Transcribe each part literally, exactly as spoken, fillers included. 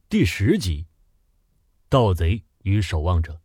第十集，盗贼与守望者。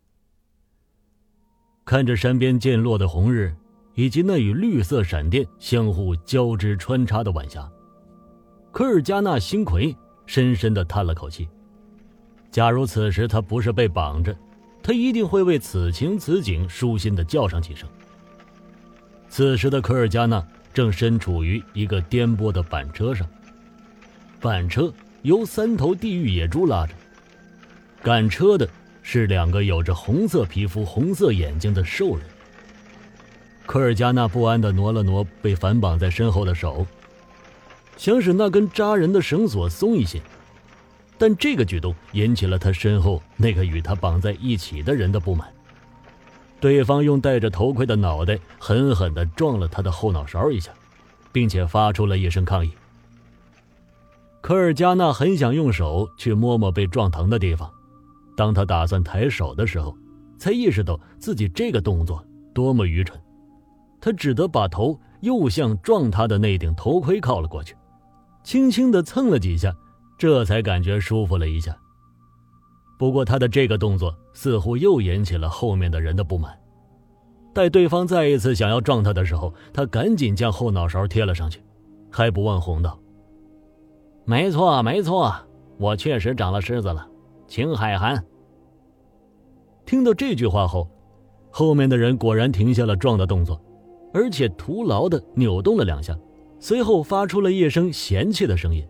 看着山边渐落的红日，以及那与绿色闪电相互交织穿插的晚霞，科尔加纳星魁深深地叹了口气。假如此时他不是被绑着，他一定会为此情此景舒心地叫上几声。此时的科尔加纳正身处于一个颠簸的板车上，板车由三头地狱野猪拉着，赶车的是两个有着红色皮肤红色眼睛的兽人。科尔加纳不安地挪了挪被反绑在身后的手，想使那根扎人的绳索松一些，但这个举动引起了他身后那个与他绑在一起的人的不满。对方用戴着头盔的脑袋狠狠地撞了他的后脑勺一下，并且发出了一声抗议。科尔加纳很想用手去摸摸被撞疼的地方，当他打算抬手的时候，才意识到自己这个动作多么愚蠢。他只得把头又向撞他的那顶头盔靠了过去，轻轻地蹭了几下，这才感觉舒服了一下。不过他的这个动作似乎又引起了后面的人的不满。待对方再一次想要撞他的时候，他赶紧将后脑勺贴了上去，还不忘哄道：没错没错，我确实长了虱子了，请海涵。听到这句话后，后面的人果然停下了撞的动作，而且徒劳地扭动了两下，随后发出了一声嫌弃的声音：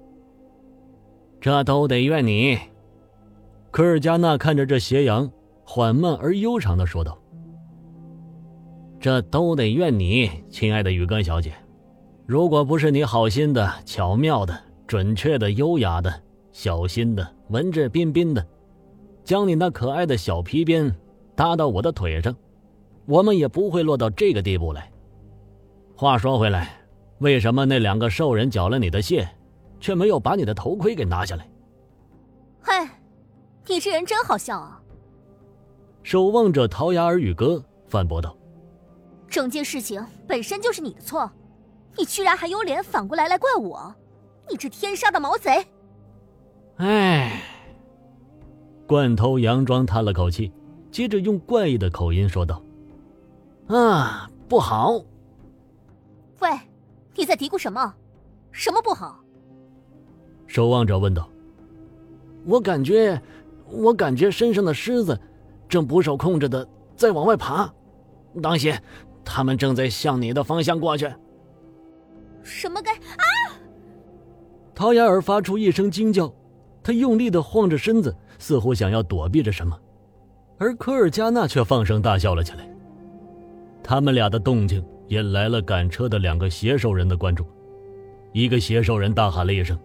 这都得怨你。科尔加纳看着这斜阳，缓慢而悠长地说道：这都得怨你，亲爱的雨根小姐，如果不是你好心的、巧妙的、准确的、优雅的、小心的、文质彬彬的将你那可爱的小皮鞭搭到我的腿上，我们也不会落到这个地步来。话说回来，为什么那两个兽人缴了你的械，却没有把你的头盔给拿下来？ 嗨，你这人真好笑啊！ 守望者陶雅尔语哥反驳道： 整件事情本身就是你的错，你居然还有脸反过来来怪我，你这天杀的毛贼！ 唉，罐头佯装叹了口气，接着用怪异的口音说道：啊，不好。 喂，你在嘀咕什么？什么不好？ 守望者问道。我感觉我感觉身上的虱子正不受控制的在往外爬，当心，他们正在向你的方向过去。 什么该啊！ 陶雅尔发出一声惊叫，他用力地晃着身子，似乎想要躲避着什么，而科尔加纳却放声大笑了起来。他们俩的动静引来了赶车的两个邪兽人的关注。一个邪兽人大喊了一声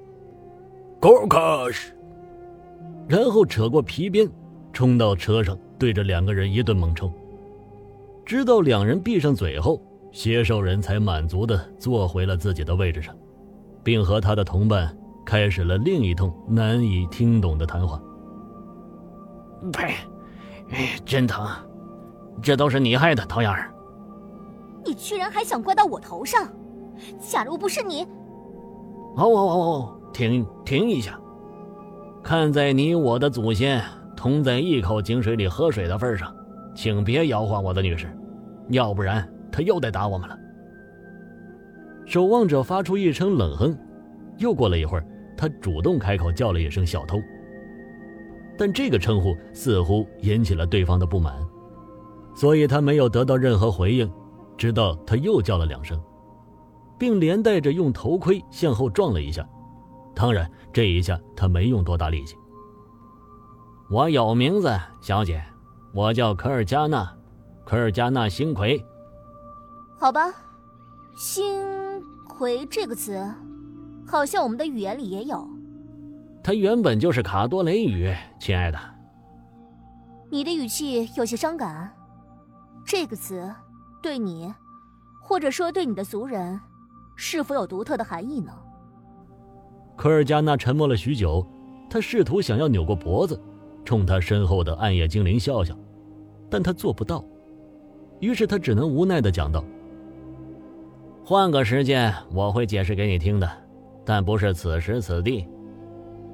Gorkash， 然后扯过皮鞭冲到车上，对着两个人一顿猛抽。直到两人闭上嘴后，邪兽人才满足地坐回了自己的位置上，并和他的同伴开始了另一通难以听懂的谈话。呸，真疼，这都是你害的，陶雅尔。 你居然还想怪到我头上，假如不是你…… 哦哦哦哦，停停一下，看在你我的祖先同在一口井水里喝水的份上，请别摇晃我的女士，要不然他又得打我们了。守望者发出一声冷哼，又过了一会儿，他主动开口叫了一声小偷，但这个称呼似乎引起了对方的不满，所以他没有得到任何回应，直到他又叫了两声，并连带着用头盔向后撞了一下。当然这一下他没用多大力气。我有名字，小姐，我叫科尔加纳，科尔加纳星魁。 好吧，星魁这个词好像我们的语言里也有。 它原本就是卡多雷语，亲爱的。 你的语气有些伤感，这个词对你，或者说对你的族人，是否有独特的含义呢？ 科尔加纳沉默了许久，他试图想要扭过脖子冲他身后的暗夜精灵笑笑，但他做不到，于是他只能无奈地讲道：换个时间我会解释给你听的，但不是此时此地。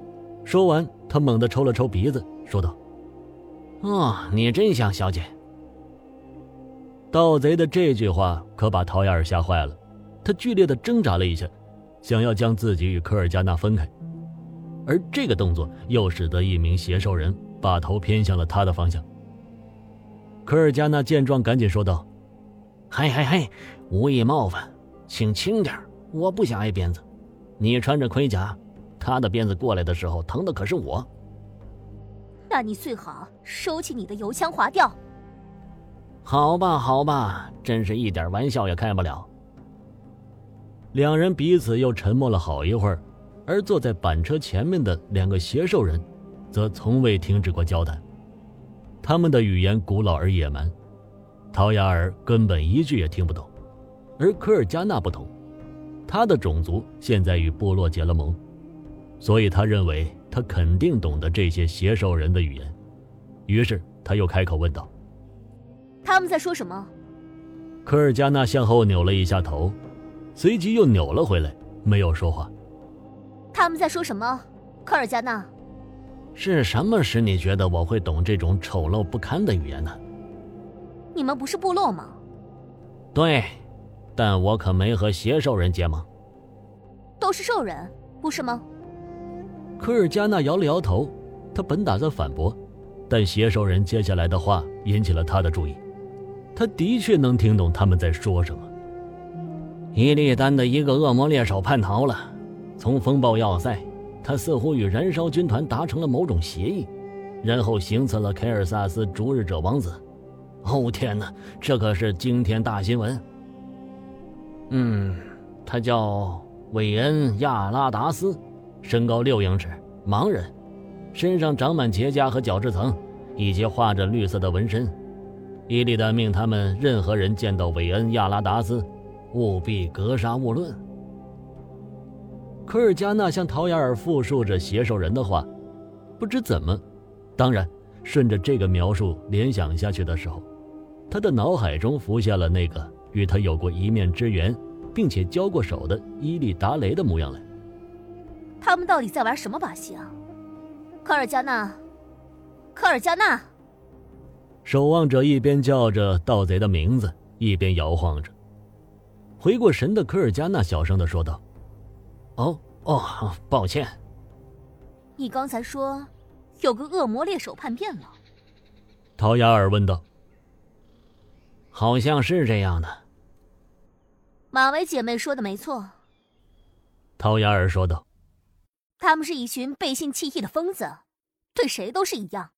说完，他猛地抽了抽鼻子，说道：“ 哦，你真像小姐。” 盗贼的这句话可把陶雅尔吓坏了，他剧烈地挣扎了一下，想要将自己与科尔加纳分开，而这个动作又使得一名邪兽人把头偏向了他的方向。科尔加纳见状赶紧说道：“ 嘿嘿嘿，无意冒犯，请轻点，我不想挨鞭子。你穿着盔甲，他的鞭子过来的时候疼的可是我。” 那你最好收起你的油腔滑调。 好吧好吧，真是一点玩笑也开不了。 两人彼此又沉默了好一会儿，而坐在板车前面的两个邪兽人则从未停止过交谈。他们的语言古老而野蛮，陶雅尔根本一句也听不懂。而科尔加纳不同，他的种族现在与部落结了盟，所以他认为他肯定懂得这些邪兽人的语言。于是他又开口问道：“ 他们在说什么？” 科尔加纳向后扭了一下头，随即又扭了回来，没有说话。 他们在说什么？科尔加纳， 是什么使你觉得我会懂这种丑陋不堪的语言呢？ 你们不是部落吗？ 对，但我可没和邪兽人结盟。 都是兽人，不是吗？ 科尔加纳摇了摇头，他本打算反驳，但邪兽人接下来的话引起了他的注意。他的确能听懂他们在说什么。 伊利丹的一个恶魔猎手叛逃了，从风暴要塞，他似乎与燃烧军团达成了某种协议，然后行刺了凯尔萨斯逐日者王子。哦天哪，这可是惊天大新闻。嗯，他叫韦恩·亚拉达斯，身高六英尺，盲人，身上长满结痂和角质层，以及画着绿色的纹身。伊利丹命他们任何人见到韦恩·亚拉达斯，务必格杀勿论。 科尔加纳向陶雅尔复述着邪兽人的话，不知怎么，当然顺着这个描述联想下去的时候，他的脑海中浮现了那个与他有过一面之缘并且交过手的伊利达雷的模样来。 他们到底在玩什么把戏啊？科尔加纳，科尔加纳！ 守望者一边叫着盗贼的名字，一边摇晃着。回过神的科尔加纳小声地说道：“ 哦哦，抱歉。 你刚才说有个恶魔猎手叛变了？” 陶雅尔问道。 “好像是这样的。” 马维姐妹说的没错。 陶雅尔说道。 他们是一群背信弃义的疯子，对谁都是一样。